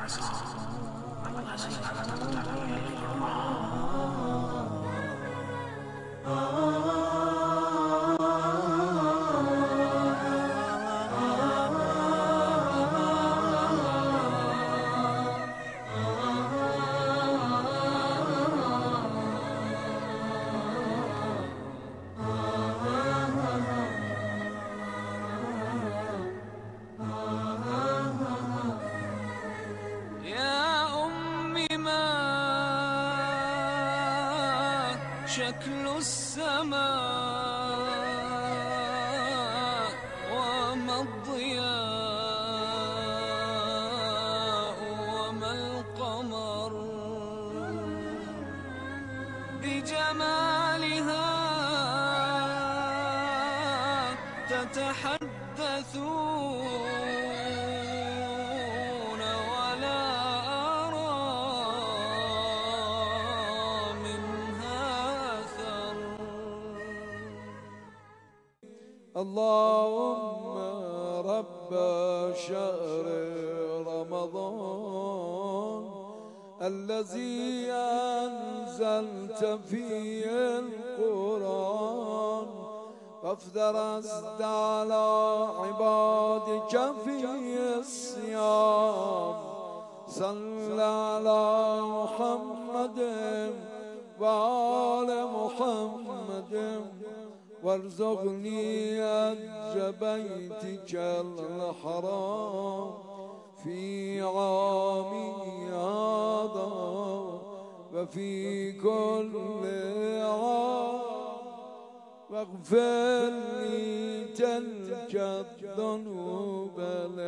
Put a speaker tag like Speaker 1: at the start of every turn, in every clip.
Speaker 1: شكل السماء وما الضياء وما القمر بجمالها تتحدثون ولا أرى
Speaker 2: اللهم رب شهر رمضان الذي أنزلت فيه القرآن وافترضت على عبادك فيه الصيام صل على محمد وآل محمد وارزقني أجر بيتك الحرام في عامي هذا وفي كل عام واغفر لي تلك الذنوب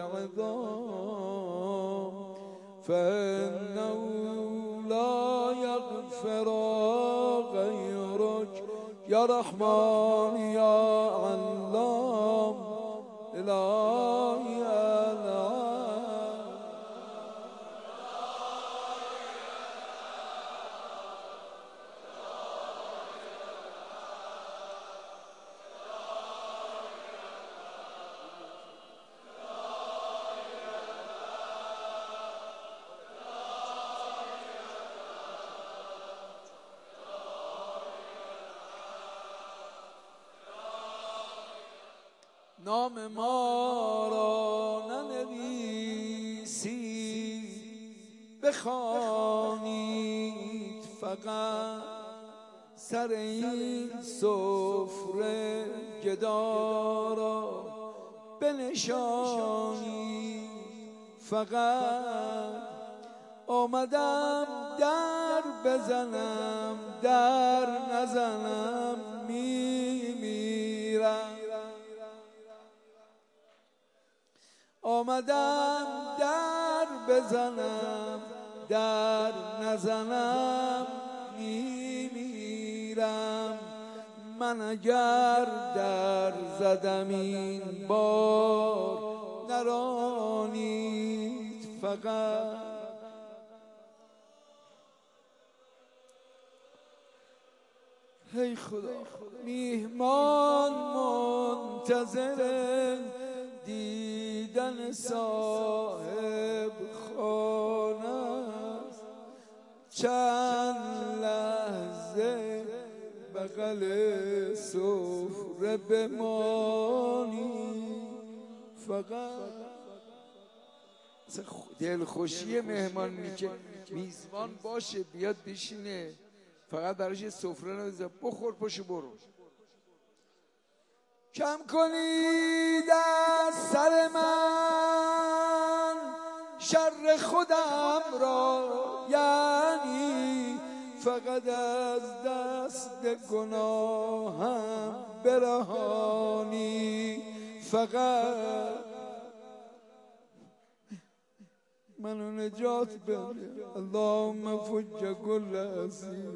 Speaker 2: العظام فإنه لا يغفر غيرك يا رحمن يا علام إلهي نام ما را ننویسید بخوانید فقط سر این سفره گدا را بنشانید فقط آمدم در بزنم در نزنم میمیرم آمدم در بزنم در نزنم میمیرم من اگر در زدم این بار نرانید فقط هی خدا میهمان منتظر دیدن صاحب خانه است چند لحظه بغل سفره بمانی فقط دلخوشی مهمانی که میزبان باشه بیاد بشینه فقط براش سفره نمیذاره بخور پاشو برو کم کنید از سر من شر خودم را یعنی فقط از دست گناهم برهانی فقط منو نجات بده اللهم فج کل اسیر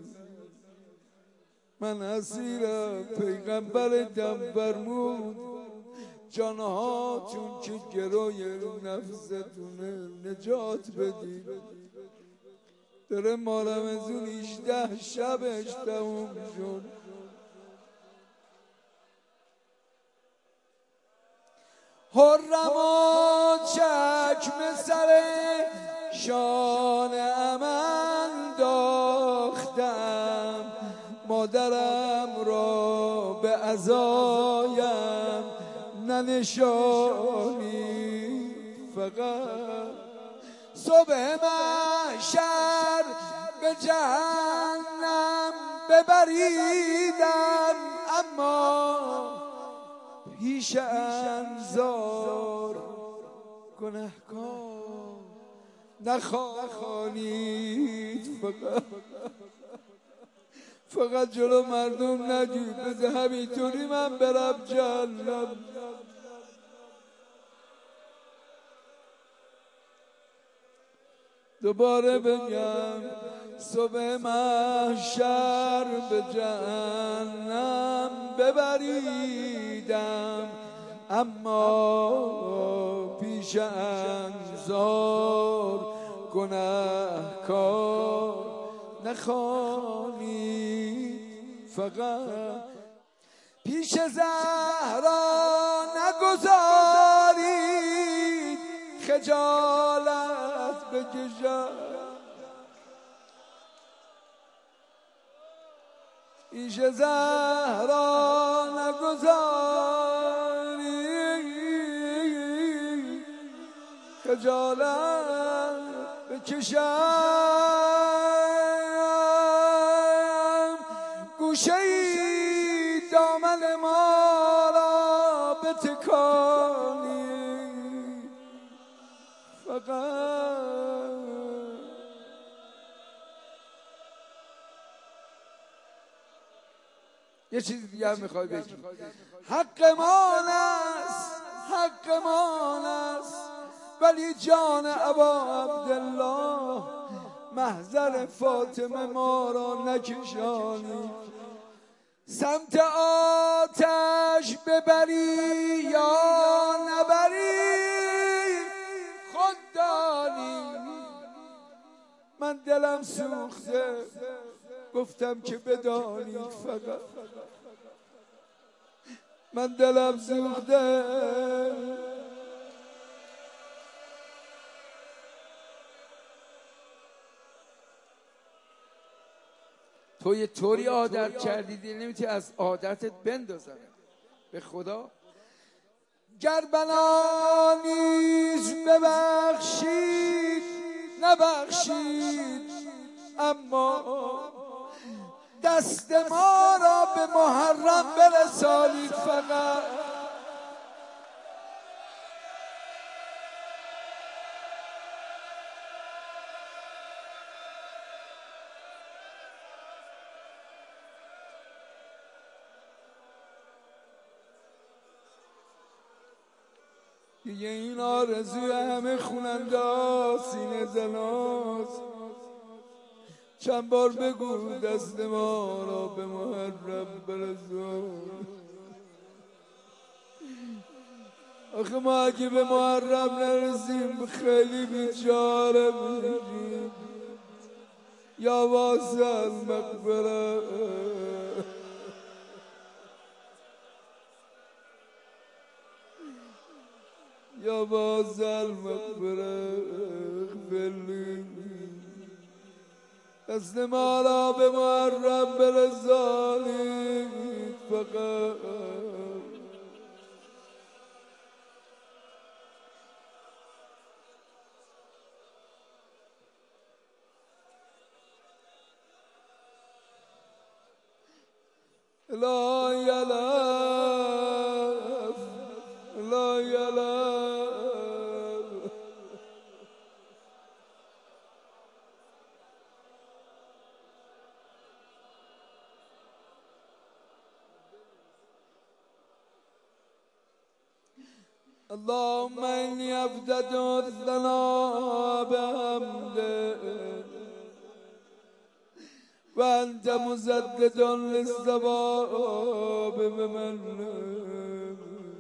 Speaker 2: من اسیر پیغمبرتم فرمود جانهاتون که گروی نفستونه نجات بدید داره ماه رمضان 18 شبش تموم شد حرمات چکمه سر شانه‌ام انداختم، مادرم را به عزایم ننشانی. فقط صبح محشر به جهنم ببریدم، اما پیش انظار گنهکار نخوانید. فقط جلو مردم نگید، بذار همینطوری من برم جهنم. دوباره بگم صبح محشر به جهنم ببریدم، اما پیش انظار گنهکار نخوانید. فقط پیش زهرا نگذارید خجالت بکشم، پیش زهرا نگذارید خجالت بکشم. گوشه‌ای دامن ما را بتکانید. فقط یه چیز دیگه هم میخوای بگی، حق مان است، حق مان است، ولی جان ابا عبدالله محضر فاطمه ما را نکشانی. سمت آتش ببری یا نبری خود دانی. من دلم سوخته گفتم که بدانید، فقط من دلم سوخته. تو یه طوری عادت کردیدی نمیتونی از عادتت بندازم به خدا. گر بنا نیز ببخشید نبخشید، اما دست ما را به محرم برسانید. فقط دیگه این آرزوی همه خوننده سینه زناست. چند بار بگو دست ما را به محرم برسون. آخه ما اگه به محرم نرسیم خیلی بیچاره میشیم. یا واسه المقبره یا واسه المقبره اغفرلی. دست ما را به محرم برسانید. فقط لا یلف لا یلف. اللهم إني أبدأ الثناء بحمدك وأنت مسدد للصواب بمنك.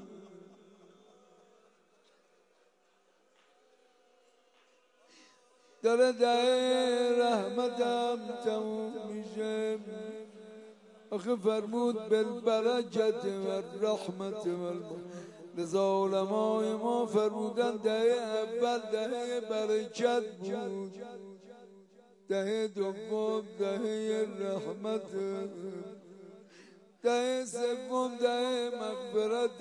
Speaker 2: در دعای رحمتم تموم میشه. آخه فرمود بالبرکت و رحمت لذا علمای ما فرمودن دهه اول دهه برکت بود، دهه دوم دهه رحمت، دهه سوم دهه مغفرت.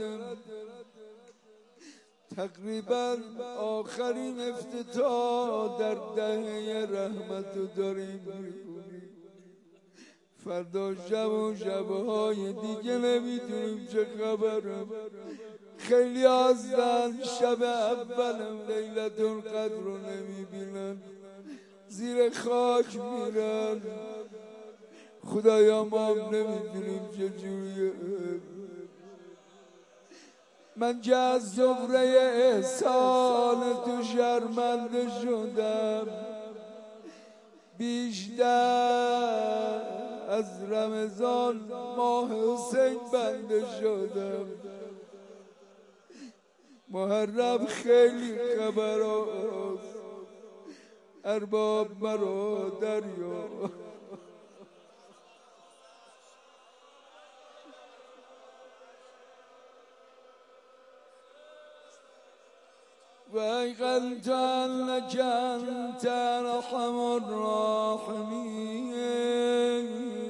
Speaker 2: تقریبا آخرین افتتاح در دهه رحمت داریم می‌کنیم. فردا شب و شبهای دیگه نمیدونیم چه خبرم. خیلی هستن شب اولم لیلة القدر رو نمیبینن، زیر خاک میرن. خدایا ما هم نمیدونیم چجوریه. من که از زمره احسان تو شرمنده شدم، بیشتر از رمضان ماه حسین بنده شدم. محرم خیلی خبر هست، ارباب مرا دریا. وأيقنت أنك أنت أرحم الراحمين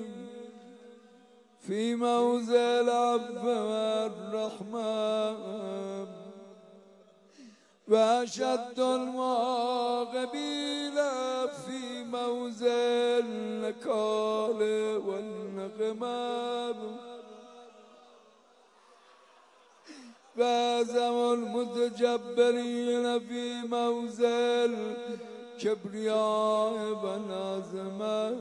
Speaker 2: في موضع العفو والرحمة، وأشد المعاقبين في موضع النكال والنقمة، وأعظم المتجبرين في موضع الكبرياء والعظمة.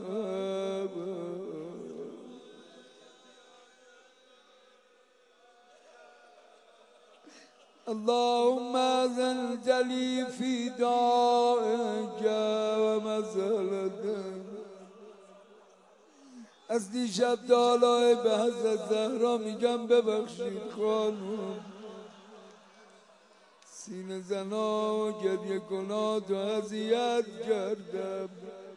Speaker 2: اللهم أذنت لي في دعائك ومسألتك. از دیشب دالای به حضرت زهرا میگم ببخشید خانم، سینه زنا و گریه کنا تو اذیت کردم.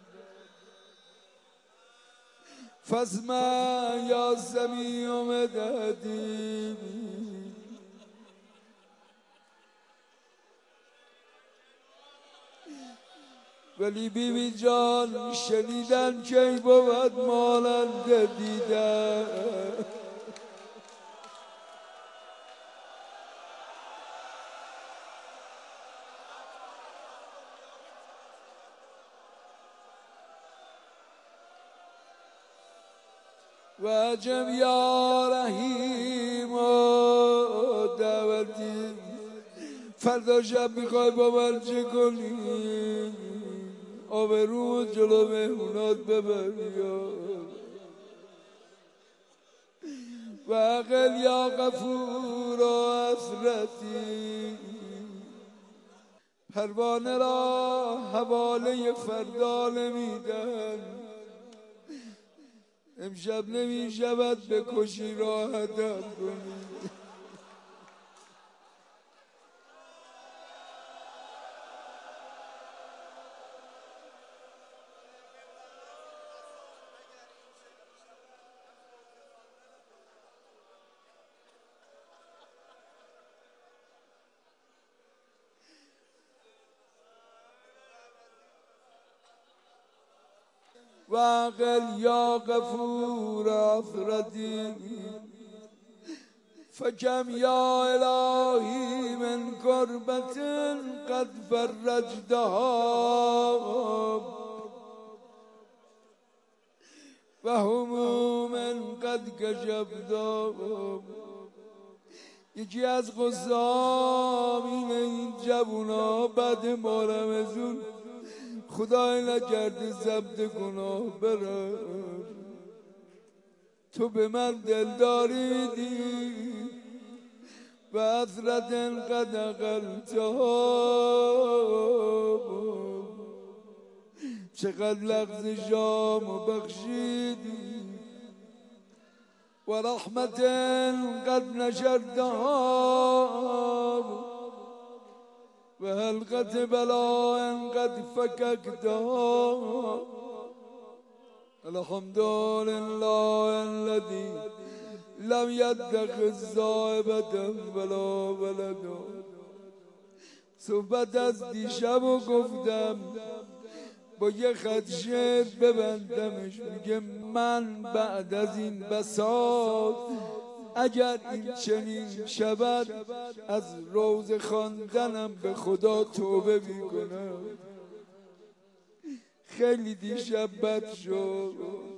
Speaker 2: فاسمع یا سمیع مددی. ولی بیبی جان شنیدن کی بود مانند دیدن. و عجب یا رحیم و دعوتی. فردا شب میخوای با من چه کنی؟ آبرو جلو مهمونات ببری. و عقل یا غفور و حسرتی. پروانه را حواله فردا نمیدن. امشب نمیشود به کشی راحتم کنی. وعقل یا غفور آخرتی. فکم یا الهی من کربت قد فرجتها و هموم قد کشفتها. یکی از قصامین این جوونا بعد مارمزون خدای نکرده ضبط گناه برم. تو به من دلداری میدی و حسرت قد اقلتها. چقدر لغز جام بخشیدی و رحمت قد نشرتها و حلقت بلاء قد فككتها. الحمد لله الذي لم يدخل صاحبة ولا ولدا. صحبت از دیشب و گفتم با یه خط شعر ببندمش. میگه من بعد از این بساط اگر این چنین شود از روز خواندنم به خدا توبه میکنم. خیلی دیشب بد شد.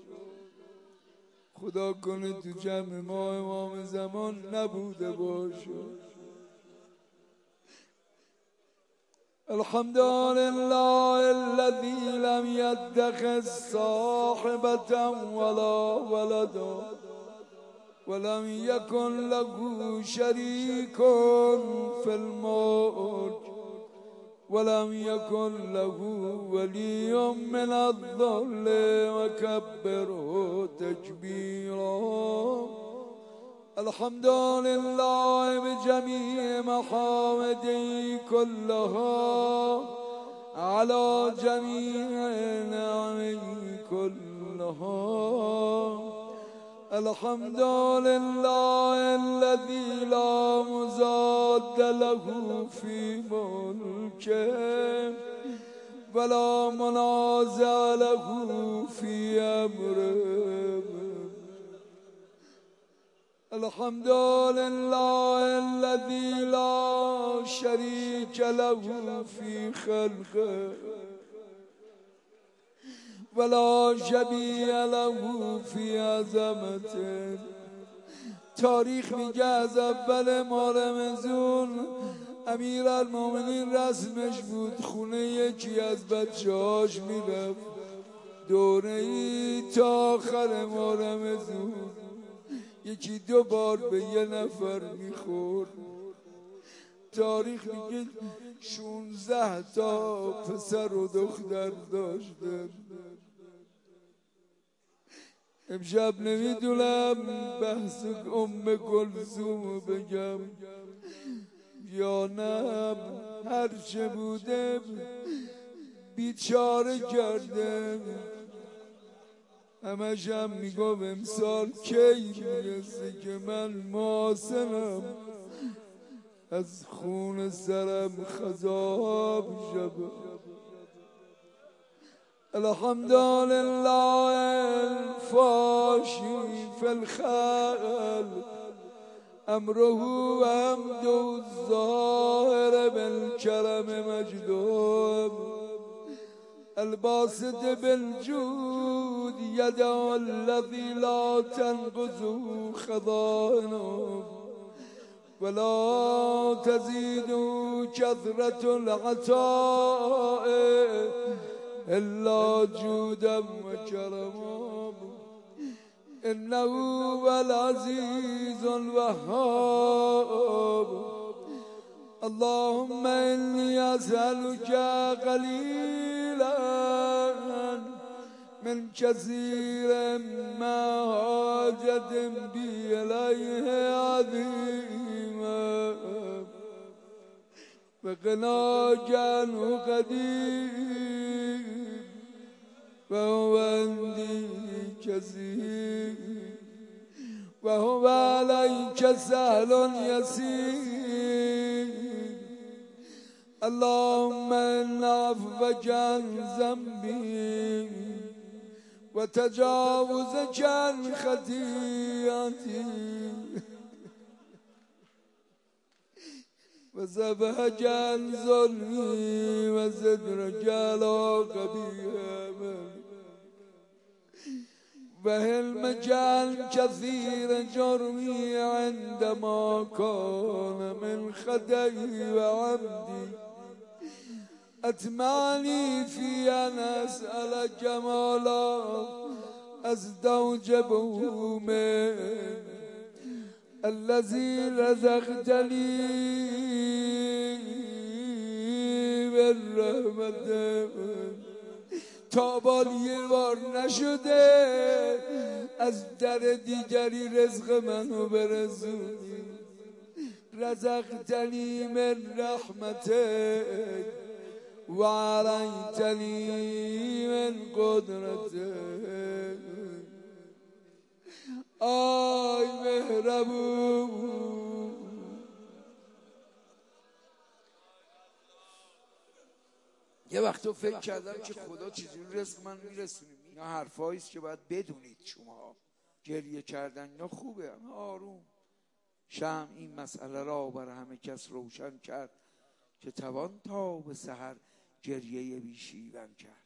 Speaker 2: خدا کنه تو جمع ما امام زمان نبوده باشه. الحمد لله الذي لم يتخذ صاحبة ولا ولدا ولم يكن له شريك في الملك ولم يكن له ولي من الذل وكبره تكبيرا. الحمد لله بجميع محامده كلها على جميع نعمه كلها. الحمد لله الذي لا مضاد له في ملكه ولا منازع له في امره. الحمد لله الذي لا شريك له في خلقه ولا شبیه له فی عظمته. تاریخ میگه از اول ماه رمضان امیرالمومنین رسمش بود خونه یکی از بچه‌هاش میرفت دوره‌ای تا آخر ماه رمضان یکی 2 بار به یه نفر میخورد. تاریخ میگه 16 تا پسر و دختر داشته. امشب نمیدونم بحث کلثوم بگم یا نه. هرچه بوده بیچاره کرده. همش هم میگم امسال کی میرسه که من محاسنم از خون سرم خضاب شد. الحمد لله الفاشي في الخلق امره وحمد الظاهر بالكرم مجدوب الباسط بالجود يده الذي لا تنقض خضائنه ولا تزيد كثرة العطاء إلا جودا وكرما. إنه هو العزيز الوهاب. اللهم إني أسألك قليلا من كثير ما حاجة بي إليه عظيما وقناك عنه قدير وهو عندي كثير وهو عليك سهل يسير. اللهم إن عفوك عن ذنبي وتجاوزك عن خطيئتي وذبحك عن ظلمي وسترك على قبيحي وحلمك عن كثير جرمي عندما كان من خطئي وعمدي. أتمعني في أن أسألك ما لا أستوجبه منك الذي رزقتني بالرحمة. تا بال یه بار نشده از در دیگری رزق منو برسونی. رزقتنی من رحمتك وعليتني من قدرتك. آی مهربون. یه وقتا فکر کردم که خدا چجوری رزق من میرسونه. اینا حرفاییست که باید بدونید شما. گریه کردن اینا خوبه، اما آروم. شمع این مسئله را بر همه کس روشن کرد که توان تا به سحر گریه بیشیون کرد.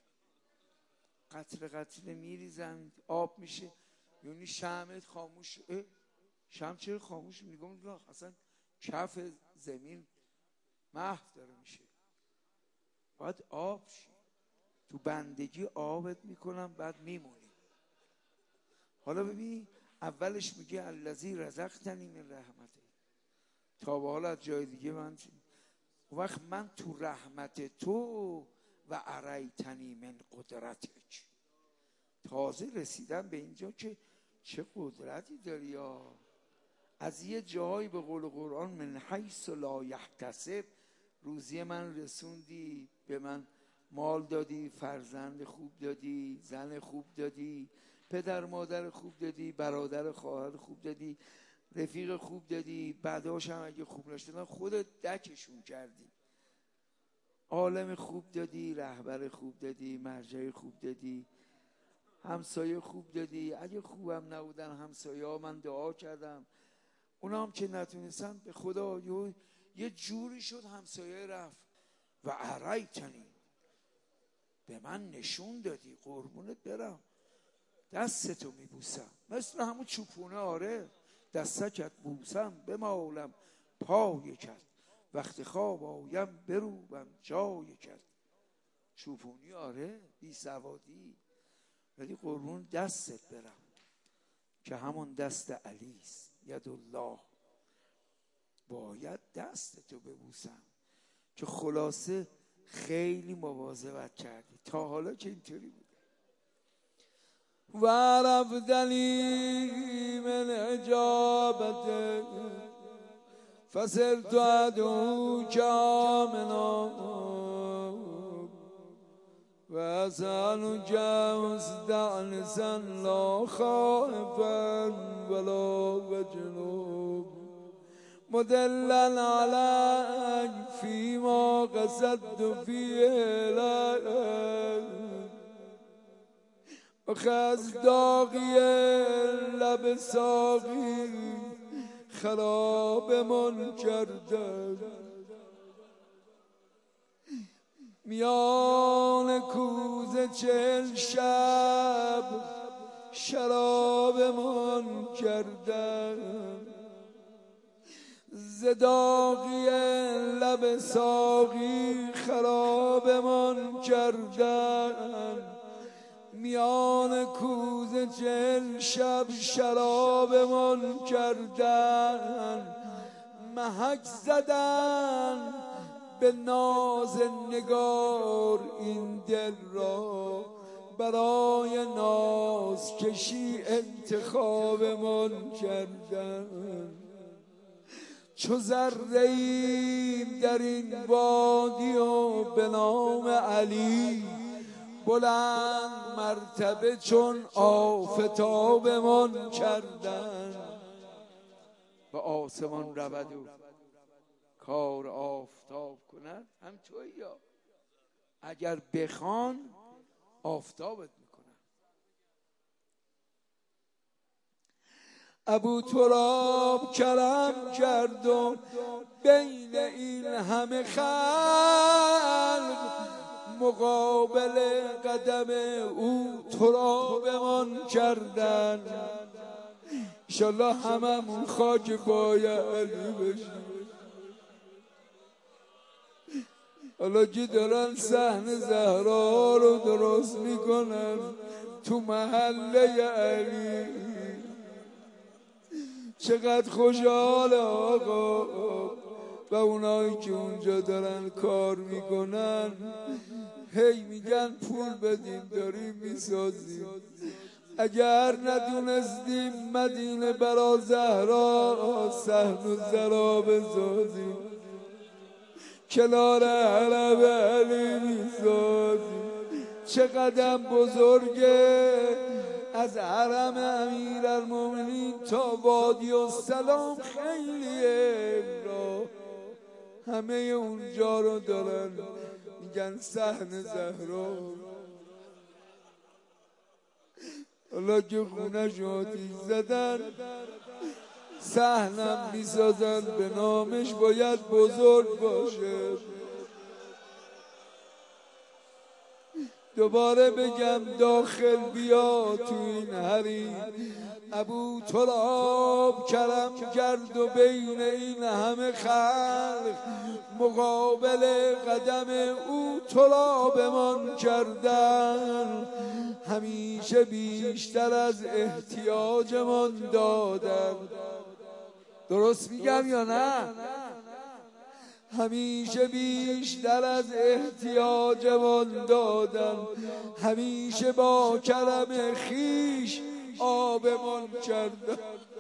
Speaker 2: قطره قطره میریزن آب میشه، یعنی شمع خاموش. شمع چرا خاموش؟ میگم اصلا کف زمین محو داره میشه، باید آب شی. تو بندگی آبت میکنم بعد میمونی. حالا ببین اولش میگه الذی رزقتنی من رحمته، تا به حال از جای دیگه من وقت من تو رحمت تو و اریتنی من قدرتک، تازه رسیدم به اینجا که چه قدرتی داری. یا از یه جایی به قول قرآن من حیث لا یحتسب روزی من رسوندی، به من مال دادی، فرزند خوب دادی، زن خوب دادی، پدر مادر خوب دادی، برادر خواهر خوب دادی، رفیق خوب دادی، بعداش هم اگه خوب نشدن خودت دکشون کردی. عالم خوب دادی، رهبر خوب دادی، مرجع خوب دادی، همسایه خوب دادی. اگه خوبم نبودن همسایه ها من دعا کردم، اونا هم که نتونستن به خدا یه جوری شد همسایه رفت. و اریتنی، به من نشون دادی، قربونت برم، دستتو میبوسم مثل همون چوپونه. آره دستکت بوسم به مالم پای کرد، وقتی خواب آیم بروبم جای کرد. چوپونی آره بی سوادی، ولی قربون دستت برم که همون دست علیست، ید الله. باید دستتو ببوسم. که خلاصه خیلی مواظبت کردی تا حالا که اینطوری بود. و رفتنی من اجابت فصرت عدو کامنا و ازن جوز دعنسن لا خائفا ولا وجنوب مدلن عليك فيما قصدت فيه لك وخز داغی لب ساقی خراب من کرده، میان کوزه 40 شب شراب من کرده، زداغی لب ساقی خراب من کردن، میان کوزه 40 شب شراب من کردن، محک زدن به ناز نگار این دل را، برای ناز کشی انتخاب من کردن. چو ذره‌ایم در این وادی و به نام علی، بلند مرتبه چون آفتاب من کردن. به آسمان رود و کار آفتاب کند، هم تویی یا اگر بخوان آفتابت میکنن. ابو تراب کرم کرد و بین این همه خلق، مقابل قدم او تراب من کردن. انشالله هممون خاک پای علی بشیم. حالا که دارن صحن زهرا رو درست میکنن تو محله علی، چقدر خوشحال آقا و اونایی که اونجا دارن کار میکنن. هی میگن پول بدیم داریم میسازیم. اگر ندونستیم مدینه برا زهرا صحن و زرا بسازیم، کنار حرم علی میسازیم. چه قدم بزرگه از حرم امیرالمومنین تا وادی السلام خیلی راه، همه اونجا رو دارن میگن صحن زهرا. حالا که خونه آتیش زدن صحنم میسازن به نامش باید بزرگ باشه. دوباره بگم داخل بیا تو این حریم، ابو طلاب کرم کرد و بین این همه خلق مقابل قدم او طلابمان کردن، همیشه بیشتر از احتیاجمان دادن. درست میگم یا نه؟ همیشه بیشتر از احتیاجمان دادن، همیشه با کرم خیش آبمان کردن.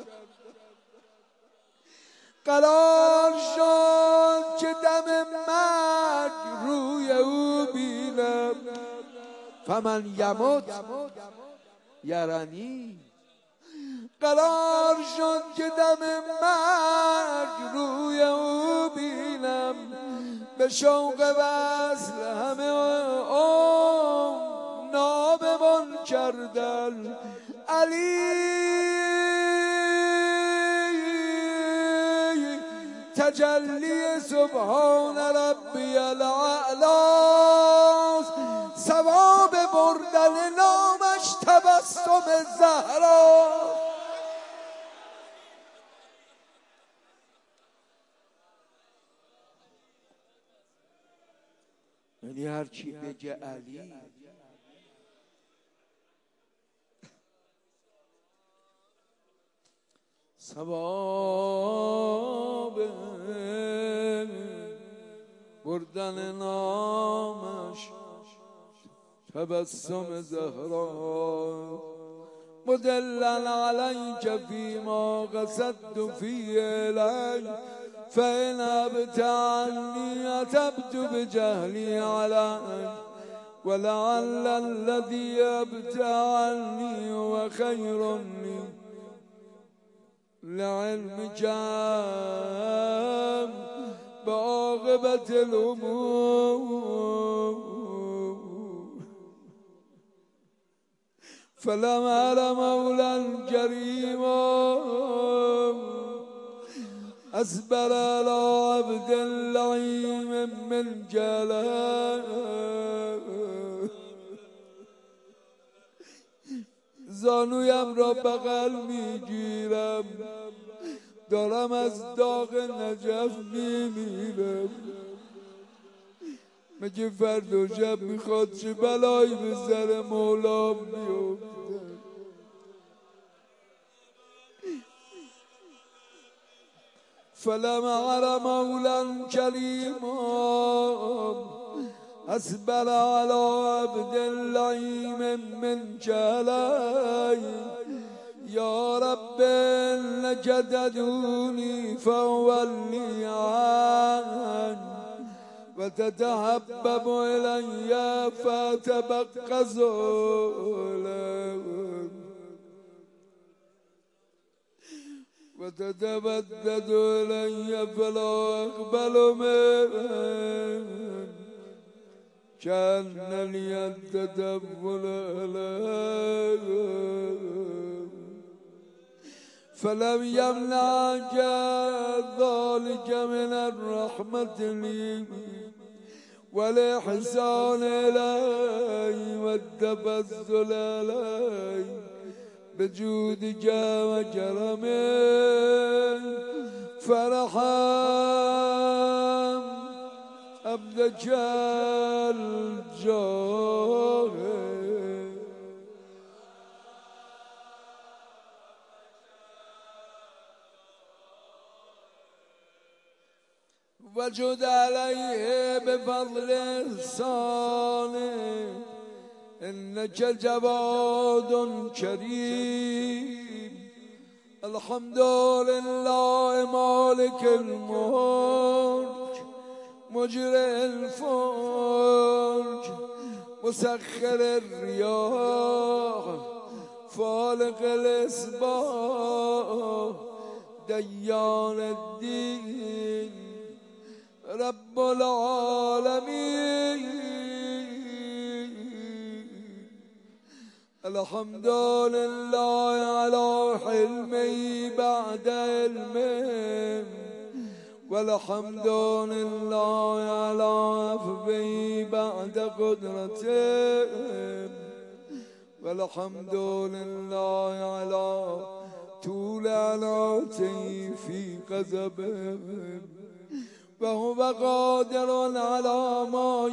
Speaker 2: قرار شد که دم مرگ روی او بینم، فمن یموت یرانی. قرار شد که دم مرگ روی او بینم، به شوق وصل همه نابمان کردن. علی تجلی سبحان ربی الاعلی، ثواب بردن نامش تبسم زهرا. یعنی هر چی بگه علی ثواب بردن نامش تبسم زهرا. مدلل علیک فیما قصدت فی الی، فإن أبت عني أتبت بجهلي عليك، ولعل الذي أبت عني هو خير لي لعلمك بعاقبة الأمور. فلم أر مولا كريما أصبر على عبد لعیم من جلال. زانویم را بغل میگیرم، دارم از داغ نجف میمیرم. مگه فردا شب میخواد چه بلایی به سر مولا بیفته؟ فلم أر مولا كريما أصبر على عبد لعیم من جلال. يا رب إنك تدعوني فأولي عنه، وتتحبب إلي فأتبقى له، وتتبدد إلي فلا أقبل منه، كأن لي التدبر عليه. فلم يمنعك ذلك من الرحمة لي والإحسان إلي والتفضل علي بجودك وكرمك. فارحم عبدك الجاهل. وجد عليه بفضل إحسانه، إنك جواد كريم. الحمد لله مالك الملك مجري الفلك مسخر الرياح فالق الإصباح دیان الدین رب العالمین الحمد لله على حلمي بعد علمه والحمد لله على عفوه بعد قدرته والحمد لله على طول عناته في غضبه وهو قادر على ما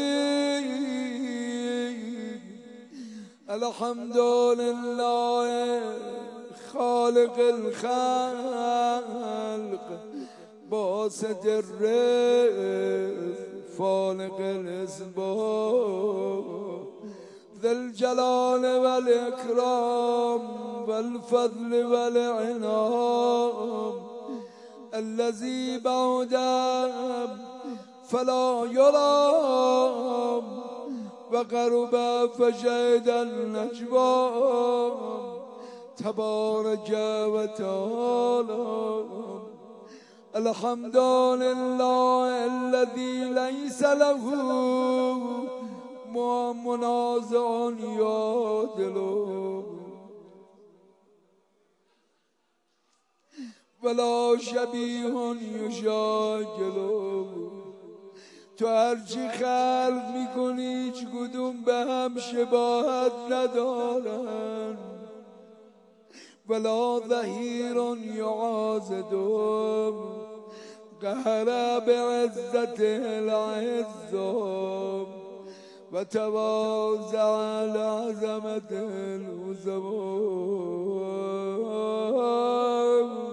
Speaker 2: يريد الحمد لله خالق الخلق باسط الرزق فالق الاسباب ذا الجلال والإكرام والفضل والعنام الذي بعد فلا يرام وقرب فشهد النجوى تبارك وتعالى الحمد لله الذي ليس له منازع يعدله ولا شبیه یشاکله تو هرچی خلق میکنی هیچ کدوم به هم شباهت ندارن ولا ظهیر یعاضدهم قهر بعزته العزام و تواضع لعظمت العظماء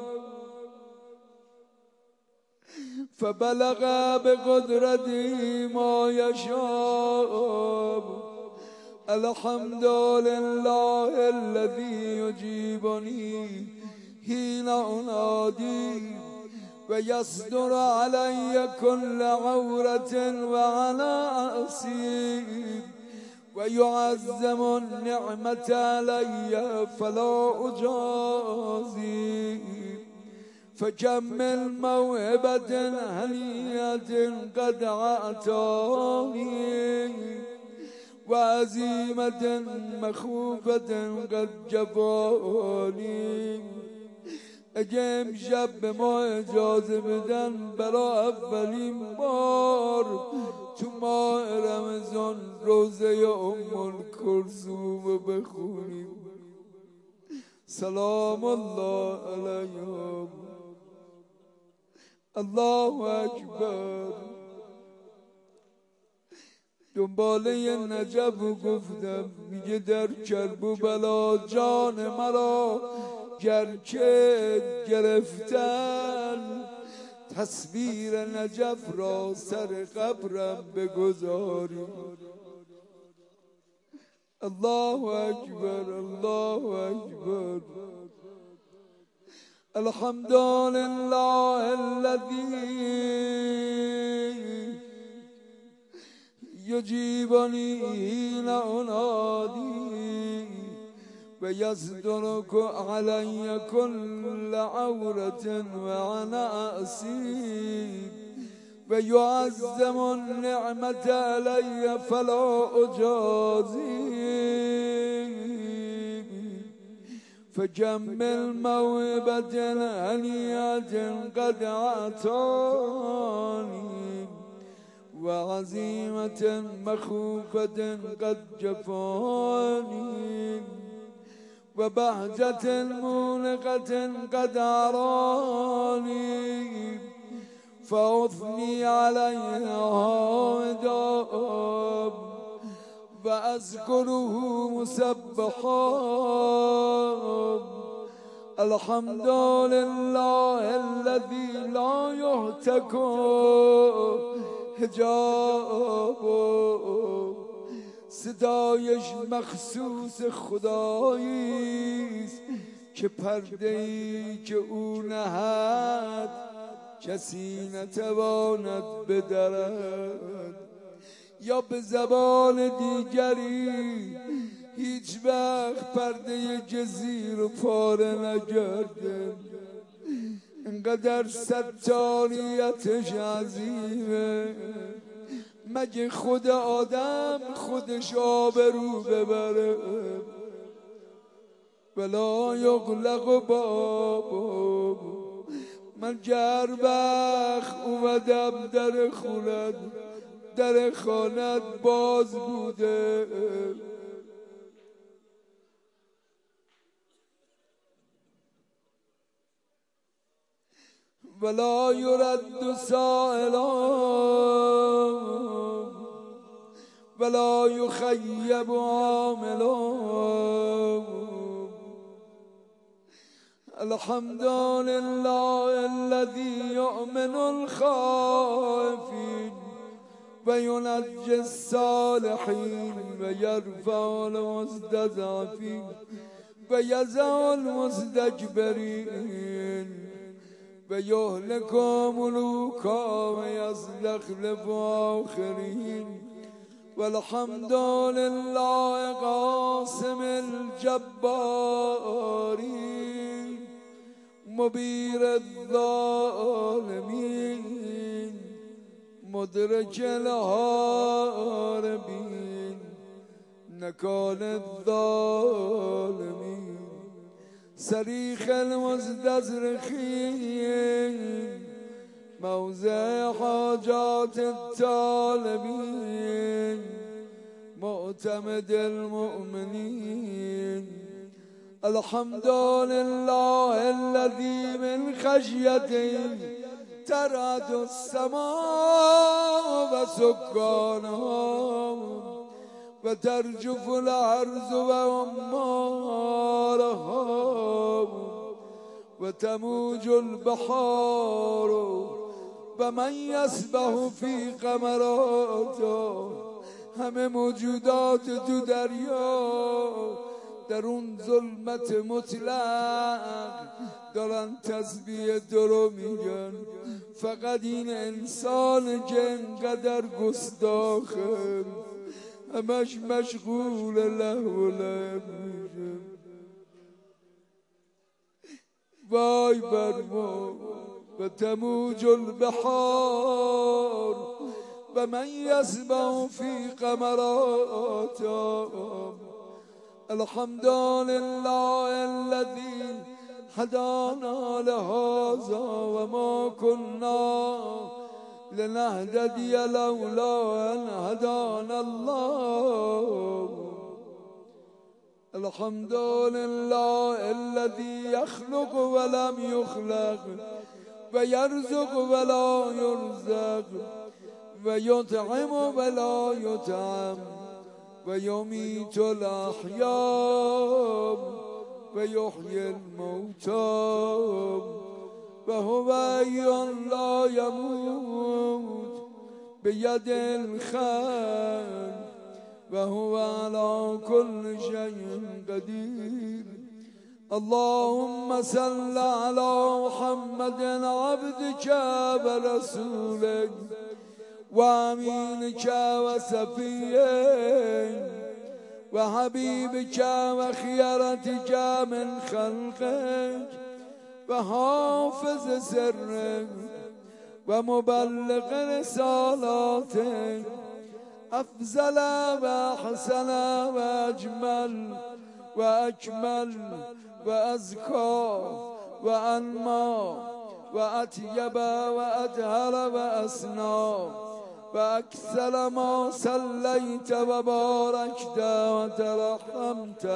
Speaker 2: فبلغ بقدرته ما يشاء الحمد لله الذي يجيبني حين أنادي ويصدر علي كل عورة وعلى أصيب ويعزم النعمة علي فلا أجازي فكم من موهبة هنية قد أعطاني وعزيمة مخوفة قد جفاني اگه امشب به ما اجازه بدن برای اولین بار تو ماه رمضان روزه ام الکلثوم بخونیم سلام الله علیهم الله اکبر دنباله نجف گفتم میگه در کرب و بلا جان مرا گرچه گرفتن تصویر نجف را سر قبرم بگذاری الله اکبر الله اکبر الحمد لله الذي يجيبني حين أنادي ويصدرك علي كل عورة وأنا أسيب ويعزم النعمة علي فلا أجازي فجمل موهبة هنية قد أعطاني وعزيمة مخوفة قد جفاني وبهجة مونقة قد أراني فأثني عليها دائم وأذكره مسبحا الحمد لله الذي لا يهتك حجابه صدایش مخصوص خداییست که پرده‌ای که او نهد کسی نتواند بدرد یا به زبان دیگری هیچ وقت پرده جزیر و پاره نگرده، انقدر ستاریتش عظیمه. مگه خود آدم خودش آبرو ببره؟ ولا یغلق باب. من گر وقت اومدم در خونت، در خانت باز بوده. ولا يرد سائلا ولا يخيب عاملا. الحمد لله الذي يؤمن الخائفين وينجي الصالحين ويرفع المستضعفين ويزع المستكبرين ويهلك ملوكا ويستخلف آخرين. والحمد لله قاسم الجبارين مبير الظالمين مدرك الهاربين نكال الظالمين صريخ المستزرخين موضع حاجات الطالبين معتمد المؤمنين. الحمد لله الذي من خشيته ترعد السماء وسكانها وترجف الأرض وعمارها وتموج البحار ومن يسبح في قمراته. همه موجودات تو دریا در اون ظلمت مطلق دارن تسبیح درو میگن. فقط این انسان که انقدر گستاخه همش مشغول لهو لعب میشه. وای بر ما. و تموج البحار و من یسبح فی قمراته. الحمد لله الذي هدانا لهذا وما كنا لنهتدي لولا أن هدانا الله. الحمد لله الذي يخلق ولم يخلق ويرزق ولا يرزق ويطعم ولا يطعم ويميت الأحياء ويحيي الموتى وهو حي لا يموت بيد الخير وهو على كل شيء قدير. اللهم صل على محمد عبدك ورسولك وأمينك وصفيك وحبيبك وخيرتك من خلقك وحافظ سرك ومبلغ رسالاتك أفضل وأحسن وأجمل وأكمل وأزكى وأنمى وأطيب وأطهر وأسنى وأكثر ما صليت وباركت وترحمت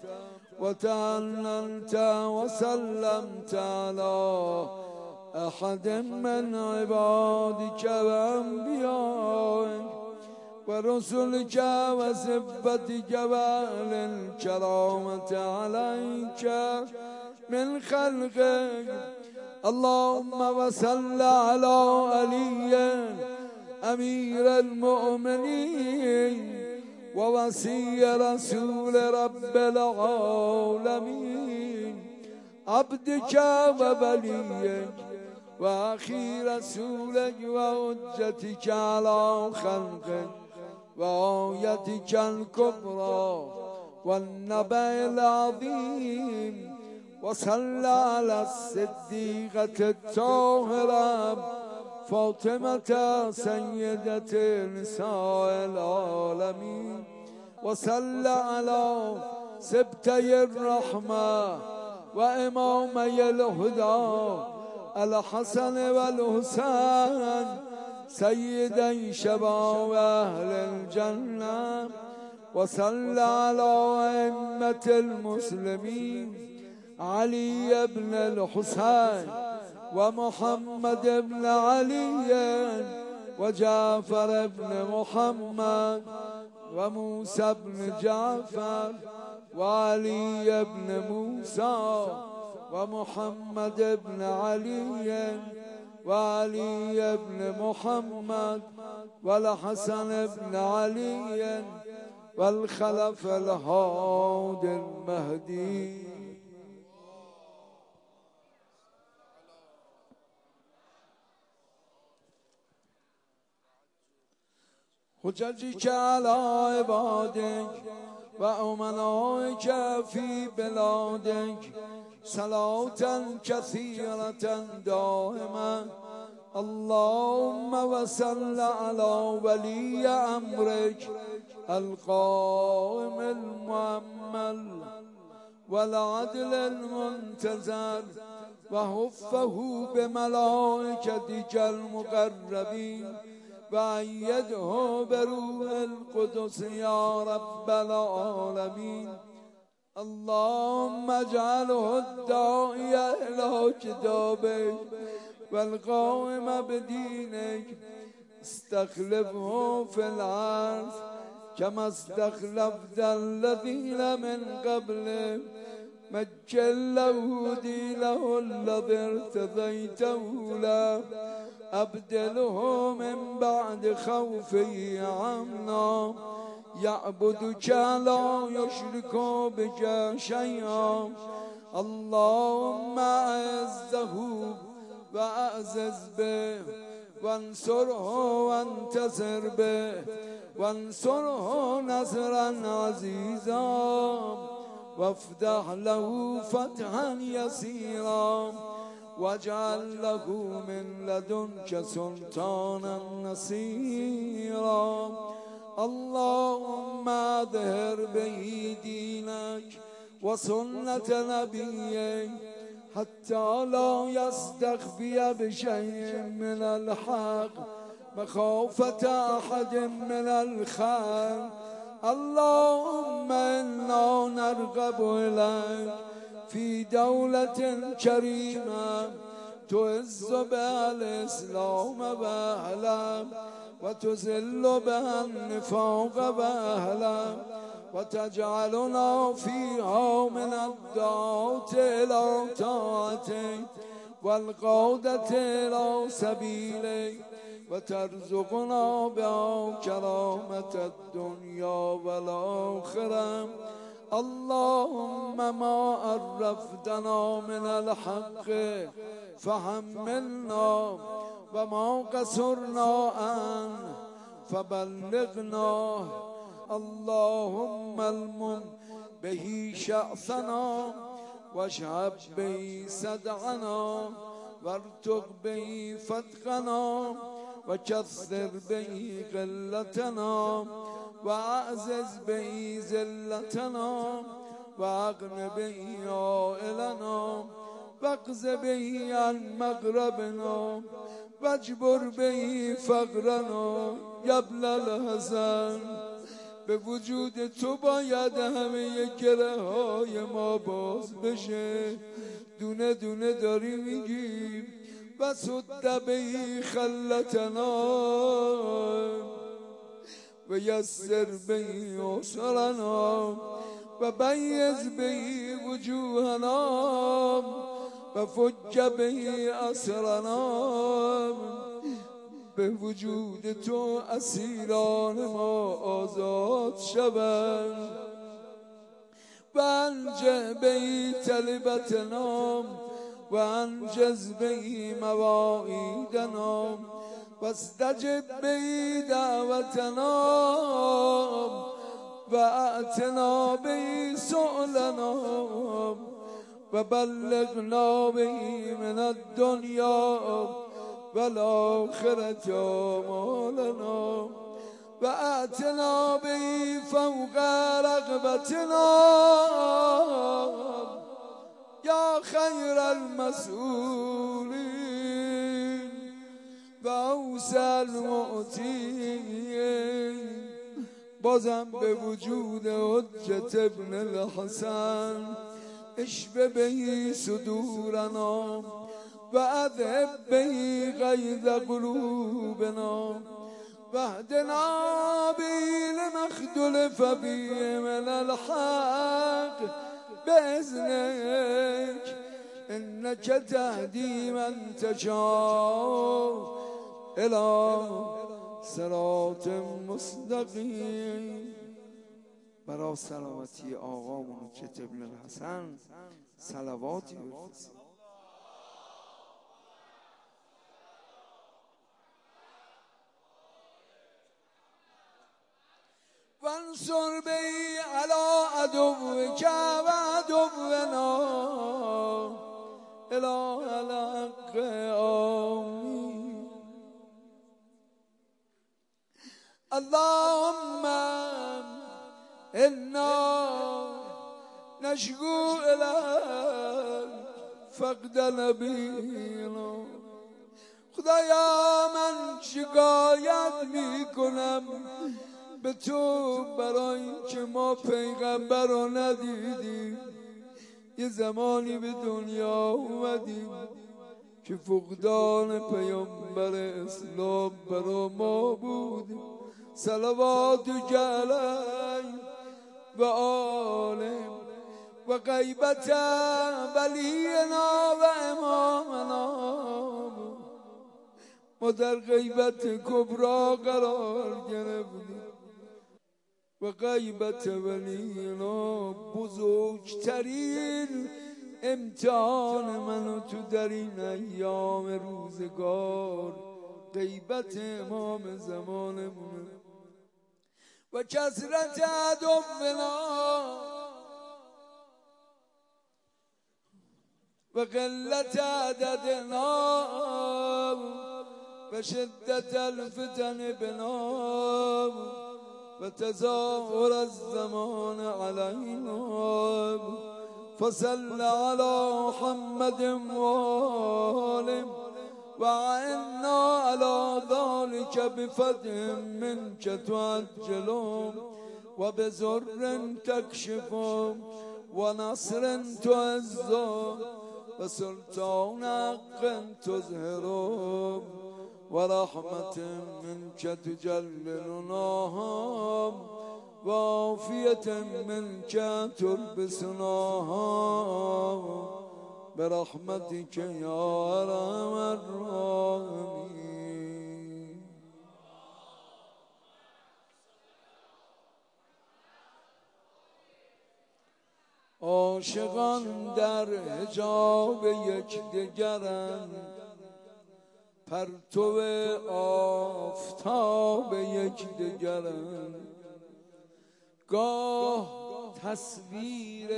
Speaker 2: وتعننت وسلمت على أحد من عبادك وأنبيائك ورسلك وصفتك وأهل الكرامة عليك من خلقك. اللهم وصل على علي أمير المؤمنين ووصي رسول رب العالمين عبدك ووليك وأخي رسولك وحجتك على خلقك وآيتك الكبرى والنبأ العظيم وصلى على الصديقة الطاهرة فاطمة سيدة نساء العالمين وصلى على سبتي الرحمة وإمامي الهدى الحسن والحسين سيدي شباب أهل الجنة وصلى على أئمة المسلمين علي بن الحسين ومحمد بن علي وجعفر بن محمد وموسى بن جعفر وعلي بن موسى ومحمد بن علي وعلي بن محمد والحسن بن علي والخلف الهادي المهدي. حججك على عبادك وأمنائك في بلادك صلاة كثيرة دائمة. اللهم وصل على ولي أمرك القائم المؤمل والعدل المنتظر وحفه بملائكتك المقربين وأيده بروح القدس يا رب العالمين. اللهم اجعله الداعي إلى كتابك والقائم بدينك استخلفه في العرض كما استخلفت الذين من قبله مجل له دينه الذي ارتضيته له أبدله من بعد خوفه عمنا يعبدك لا يشرك بك شيئا. اللهم أعزه وأعزز به وانصره وانتصر به وانصره نصرا عزيزا وافتح له فتحا يسيرا واجعل له من لدنك سلطانا نصيرا. اللهم اظهر به دينك وسنة نبيك حتى لا يستخفي بشيء من الحق مخافة أحد من الخلق. اللهم إنا نرغب إليك في دولة كريمة تعز بها الإسلام وأهله وتذل بها النفاق وأهله وتجعلنا فيها من الدعاة إلى طاعتك والقادة إلى سبيلك وترزقنا بها كرامة الدنيا والآخرة. اللهم ما عرفتنا من الحق فحملنا وما قصرنا عنه فبلغنا. اللهم المم به شأثنا واشهب به صدعنا وارتق به فتقنا وكثر به قلتنا وأعزز به ذلتنا وأغن به عائلنا واقض به عن مغربنا واجبر به فقرنا. یا ابن الحسن به وجود تو باید همه گره های ما باز بشه. دونه دونه داری میگیم و سد به خلتنا و یسر به عسرنا و بیز به وجوهنا و فج به اسرنا. به وجود تو اسیران ما آزاد شوند و انجه به طلبتنا و انجز به مواعیدنا و استجب به دعوتنا و اعتنا به سؤلنا و بلغنا به من الدنیا و الآخرة آمالنا و اعتنا به فوق رغبتنا یا خیر المسئولین و اوسع المعطین. بازم به وجود حجت ابن الحسن اشف به صدورنا و اذهب به غیظ قلوبنا و اهدنا به لنختلف فیه من الحق بإذنک انک تهدی من تشاء الی صراط مستقیم. برای سلامتی آقامون حجت ابن الحسن صلواتی بفرستید. وانصر به علی عدوک و عدونا الی الحق آمین. اللهم انا نشکو الیک فقد نبینا. خدایا من شکایت میکنم به تو برای اینکه ما پیغمبر رو ندیدیم. یه زمانی به دنیا اومدیم که فقدان پیامبر اسلام برا ما بود. صلواتک علیه و آله و غیبت ولینا و امامنا. ما در غیبت کبرا قرار گرفتیم و غیبت ولینا بزرگترین امتحان منو تو در این ایام روزگار غیبت امام زمانمونه و کثرت عدونا و قلت عددنا و شدت الفتن بنا و تظاهر الزمان علینا. فصل علی محمد وآله وعنا على ذلك بفتح منك تعجل و بزر تكشف ونصر تعز و سلطان حق تظهر و رحمت منك تجللناها و عافیت منك تلبسناها برحمتك یا ارحم الراحمین. عاشقان در حجاب یکدیگرند، پرتو آفتاب یکدیگرند. گاه تصویر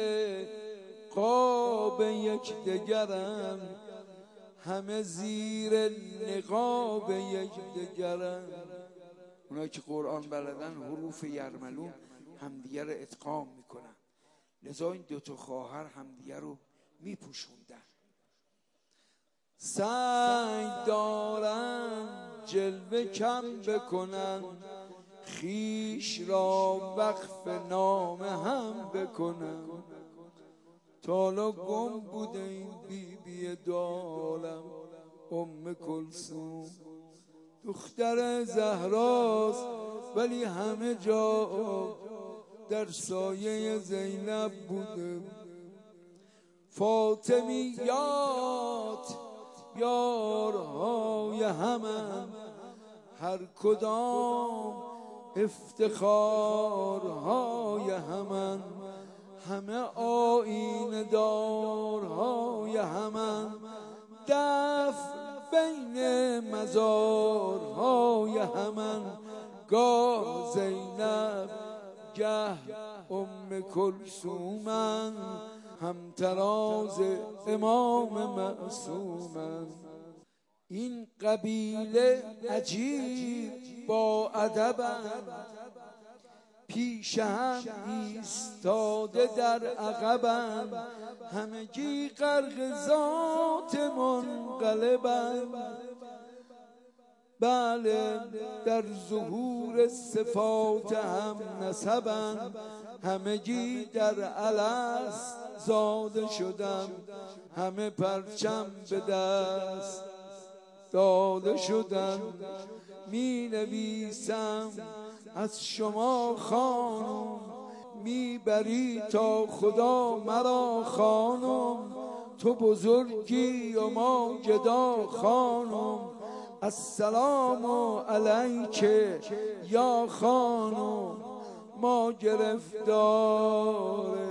Speaker 2: قاب یکدیگرند، همه زیر نقاب یکدیگرند. اونایی که قرآن بلدن حروف یرملون همدیگه رو ادغام میکنن، لذا این دوتا خواهر همدیگه رو میپوشوندن. سعی دارن جلوه کم بکنن، خیش را وقف نام هم بکنن. تالا گم بوده این بیبی دالم ام کلثوم، دختر زهراست ولی همه جا در سایه زینب بوده. فاطمیات یارهای همن، هر کدام افتخارهای همن. همه آیین دارهای همن، دفن بین مزارهای همن. گاه زینب گه کلثومن، همتراز امام معصومن. این قبیله عجیب با ادبند، پیش هم ایستاده در عقبند، همگی غرق ذات منقلبند. بله در ظهور صفات هم نسبند، همگی در الست زاده شدم، همه پرچم به دست داده شدم. می نویسم از شما خانم، می بری تا خدا مرا خانم. تو بزرگی و ما گدا خانم، السلام علیک یا خانم. ما گرفتار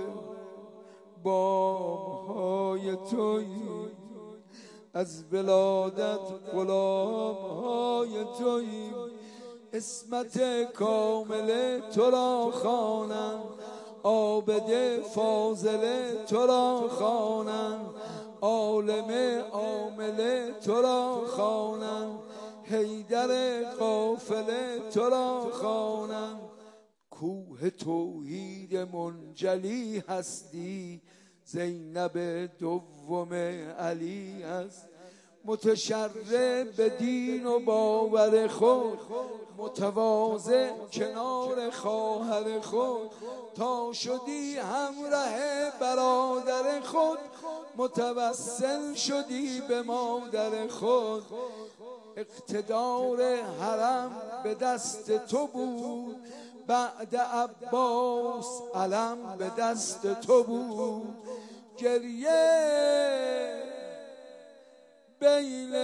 Speaker 2: بامهای توییم، از ولادت غلامهای توییم. اسمت کامل تو را خوانند، عابد فاضل تو را خوانند، عالم عامل تو را خوانند، حیدر قافله تو را خوانند. کوه توحید منجلی هستی، زینب دوم علی است. متشرب به دین و باور خود، متواضع کنار خواهر خود. تا شدی همراه برادر خود، متوسل شدی به مادر خود. اقتدار حرم به دست تو بود، بعد عباس علم به دست تو بود. گریه بین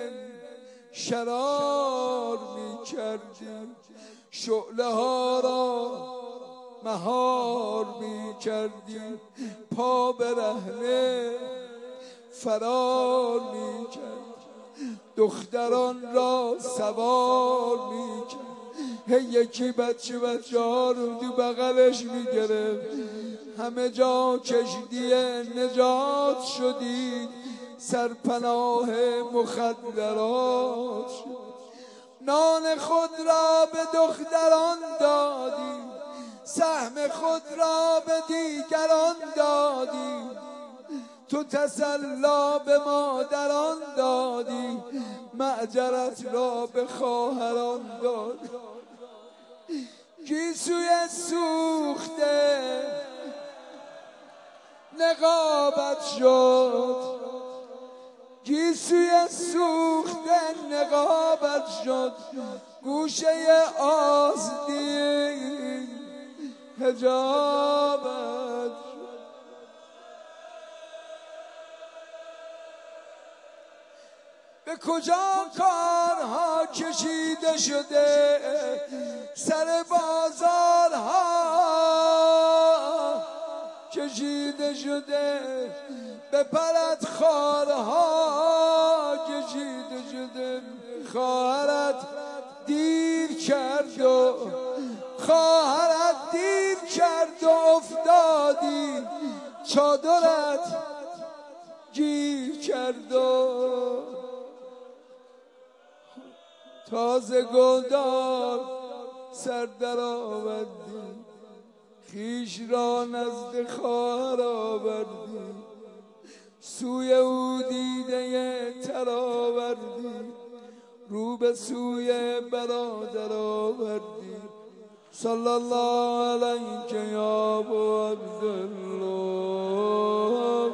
Speaker 2: شرار می کردی، شعله ها را مهار می کردی. پا برهنه فرار می کردی، دختران را سوار می کردی. یکی بچه ها رو تو بغلش می گرفت. همه جا کشتی نجات شدید، سرپناه مخدرات شد. نان خود را به دختران دادی، سهم خود را به دیگران دادی. تو تسلا به مادران دادی، معجرت را به خواهران دادی. گیسوی سوخته نقابت شد، گیسوی سوخته نقابت شد. گوشه آستین حجابت شد. به کجا کارها کشیده شده، سر بازارها کشیده شده. به پرت خارها کشیده شده. خواهرت دیر کرد و خواهرت دیر کرد و افتادی، چادرت گیر کرد و تازه گلدار سر در آوردی. خویش را نزد خواهر آوردی، سوی او دیده تر آوردی، رو به سوی برادر آوردی. صلی الله علیک یا ابو عبدالله.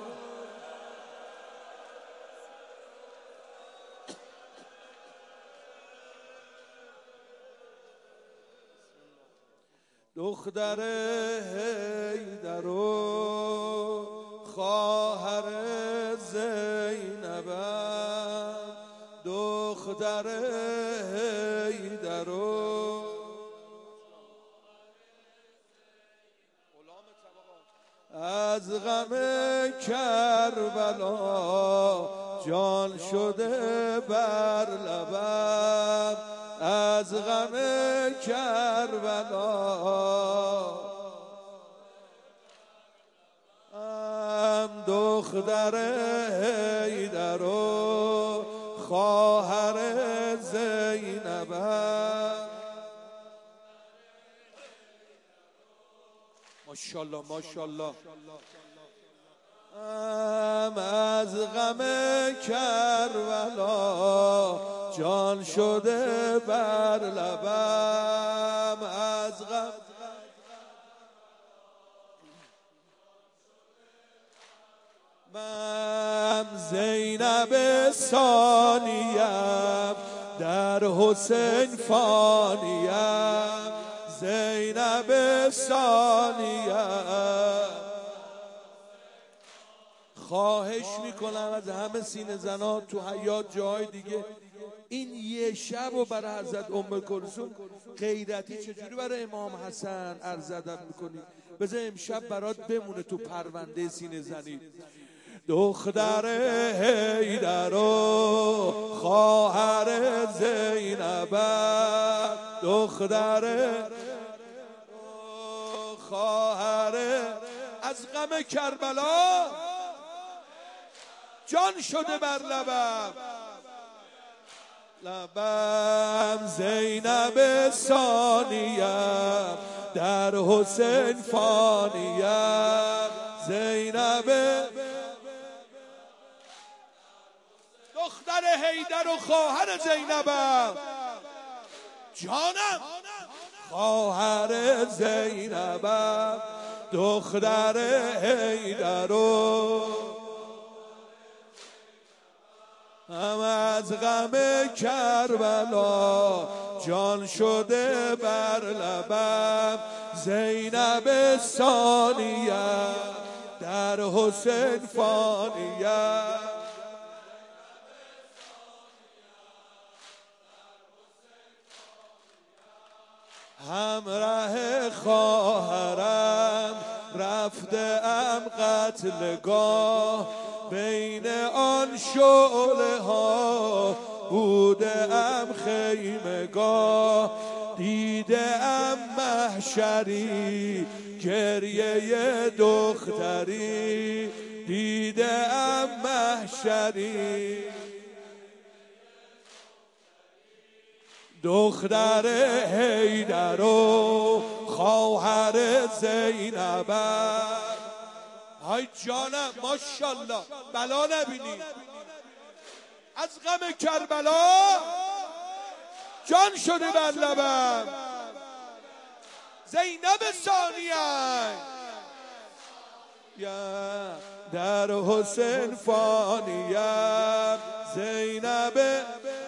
Speaker 2: دختر حیدر و خواهر زینب، دختر حیدر و از غم کربلا جان شده بر لبم،
Speaker 3: از غم کربلا دختر حیدر و خواهر زینب ماشاءالله ماشاءالله از غم کربلا جان شده بر لبم از غم من زینب ثانیم در حسین فانیم زینب ثانیم خواهش میکنم از همه سینه زنان تو حیات جای دیگه این یه شب رو برای حضرت ام کلثوم غیرتی چجوری برای امام حسن عرض ادب میکنی بذار امشب برات بمونه تو پرونده سینه زنی دختر حیدر و خواهر زینب دختر خواهر از غم کربلا جان شده بر لبم زینب ثانیم در حسین فانیم زینب دختر حیدر و خواهر زینبم جانم خواهر زینبم دختر حیدر و هم از غم کربلا جان شده بر لبم زینب ثانیم در حسین فانیم همراه خواهرم رفتم قتلگاه بین آن شعله ها بودم خیمگاه دیدم محشری گریه دختری دیدم محشری دختر حیدر و خواهر زینب های جانم ماشاءالله بلا نبینی از غم کربلا جان شده بر لبم زینب ثانیه یا در حسین فانیم زینب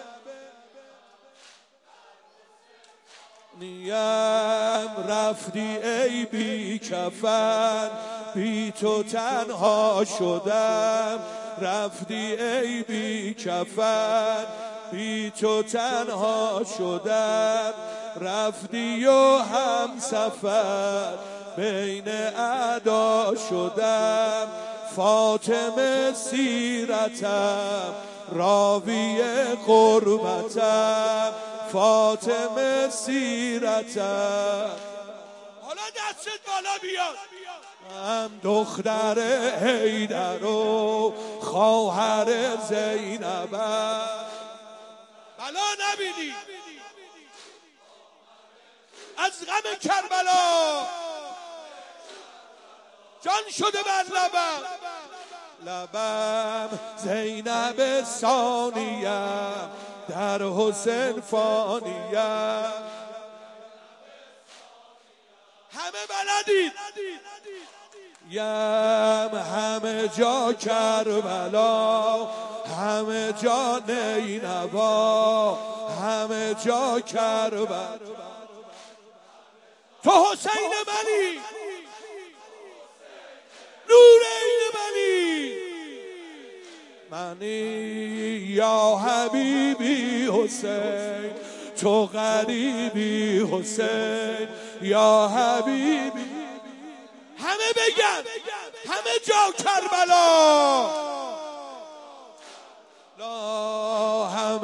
Speaker 3: نیم رفتی ای بی کفن بی تو تنها شدم رفتی ای بی کفن بی تو تنها شدم رفتی و هم سفر بین اعدا شدم فاطمه سیرتم راوی قربتم فاطمه سیرتم حالا دستت بالا بیاد هم دختر حیدر و خواهر زینب بلا نبینی از غم کربلا جان شده بر لبم زینب ثانیم در حسین فانیم همه بلدید یم همه جا کربلا همه جا نینوا همه جا کربلا تو حسین منی نور عین منی یا حبیبی حسین تو غریبی حسین یا حبیبی همه بگن همه جا کربلا لا همه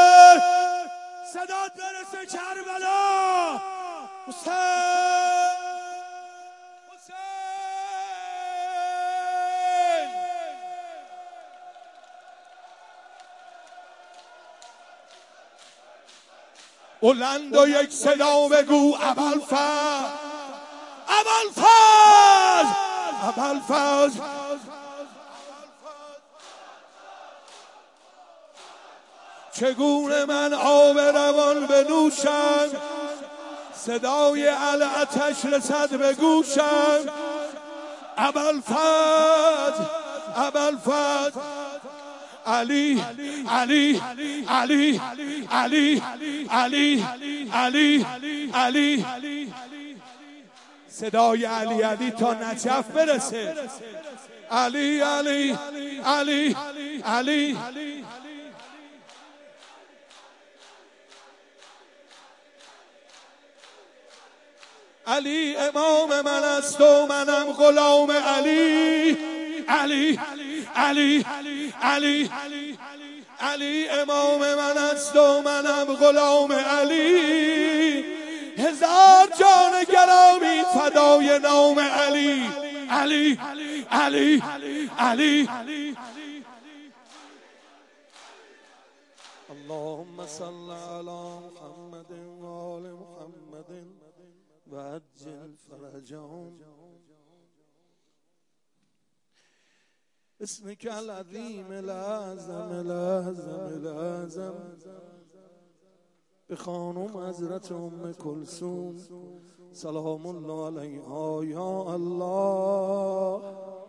Speaker 3: کربلا حسین بلند و یک صدا بگو ابوالفضل ابوالفضل ابوالفضل چگونه من آب روان بنوشم صدای العطش رسد به گوشم ابوالفضل ابوالفضل علی علی علی علی علی علی علی صدای علی علی تا نجف برسه علی علی علی علی علی امام من است و منم غلام علی علی علی علی علی امام من است و منم غلام علی هزار جان گرامی فدای نام علی علی علی علی اللهم صل على محمد و آل محمد و عجل فرجهم اسمك العظيم الأعظم الأعظم الأعظم به خانم حضرت ام کلثوم سلام الله علیها یا الله